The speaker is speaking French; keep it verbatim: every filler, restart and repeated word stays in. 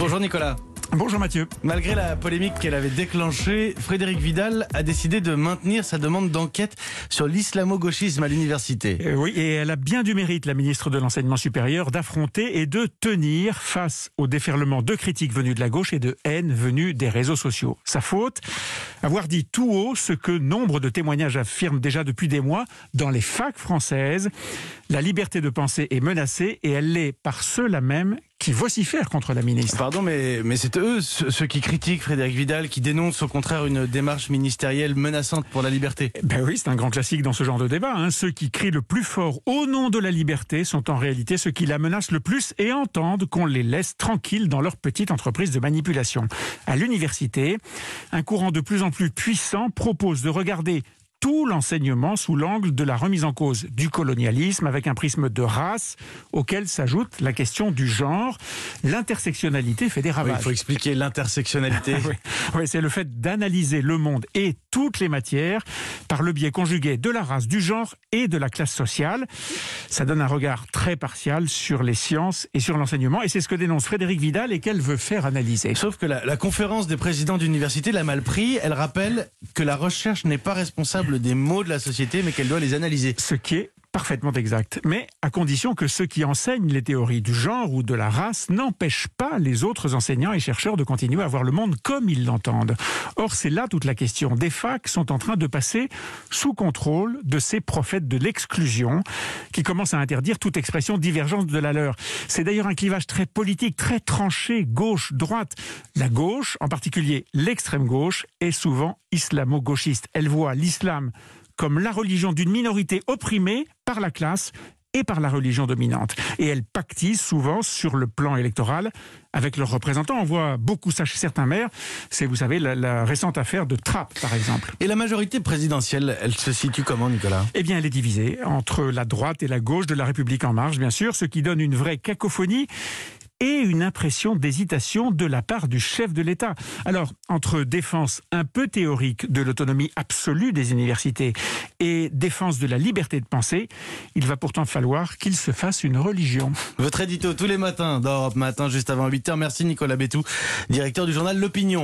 Bonjour Nicolas. Bonjour Mathieu. Malgré la polémique qu'elle avait déclenchée, Frédérique Vidal a décidé de maintenir sa demande d'enquête sur l'islamo-gauchisme à l'université. Euh, oui, et elle a bien du mérite, la ministre de l'Enseignement supérieur, d'affronter et de tenir face au déferlement de critiques venues de la gauche et de haine venues des réseaux sociaux. Sa faute ? Avoir dit tout haut ce que nombre de témoignages affirment déjà depuis des mois dans les facs françaises. La liberté de penser est menacée et elle l'est par ceux-là même qui vocifèrent contre la ministre. Pardon, mais, mais c'est eux, ceux qui critiquent Frédérique Vidal, qui dénoncent au contraire une démarche ministérielle menaçante pour la liberté. Ben oui, c'est un grand classique dans ce genre de débat. Hein. Ceux qui crient le plus fort au nom de la liberté sont en réalité ceux qui la menacent le plus et entendent qu'on les laisse tranquilles dans leur petite entreprise de manipulation. À l'université, un courant de plus en plus puissant propose de regarder tout l'enseignement sous l'angle de la remise en cause du colonialisme avec un prisme de race auquel s'ajoute la question du genre. L'intersectionnalité fait des ravages. Oui, il faut expliquer l'intersectionnalité. oui, oui, c'est le fait d'analyser le monde et toutes les matières par le biais conjugué de la race, du genre et de la classe sociale. Ça donne un regard très partial sur les sciences et sur l'enseignement et c'est ce que dénonce Frédérique Vidal et qu'elle veut faire analyser. Sauf que la, la conférence des présidents d'université l'a mal pris. Elle rappelle que la recherche n'est pas responsable des maux de la société, mais qu'elle doit les analyser. Ce qui est parfaitement exact, mais à condition que ceux qui enseignent les théories du genre ou de la race n'empêchent pas les autres enseignants et chercheurs de continuer à voir le monde comme ils l'entendent. Or, c'est là toute la question. Des facs sont en train de passer sous contrôle de ces prophètes de l'exclusion qui commencent à interdire toute expression divergente de la leur. C'est d'ailleurs un clivage très politique, très tranché, gauche-droite. La gauche, en particulier l'extrême gauche, est souvent islamo-gauchiste. Elle voit l'islam comme la religion d'une minorité opprimée par la classe et par la religion dominante. Et elles pactisent souvent sur le plan électoral avec leurs représentants. On voit beaucoup ça chez certains maires. C'est, vous savez, la, la récente affaire de Trappes, par exemple. Et la majorité présidentielle, elle se situe comment, Nicolas ? Eh bien, elle est divisée entre la droite et la gauche de la République en marche, bien sûr, ce qui donne une vraie cacophonie et une impression d'hésitation de la part du chef de l'État. Alors, entre défense un peu théorique de l'autonomie absolue des universités et défense de la liberté de penser, il va pourtant falloir qu'il se fasse une religion. Votre édito tous les matins d'Europe Matin, juste avant huit heures. Merci Nicolas Bétou, directeur du journal L'Opinion.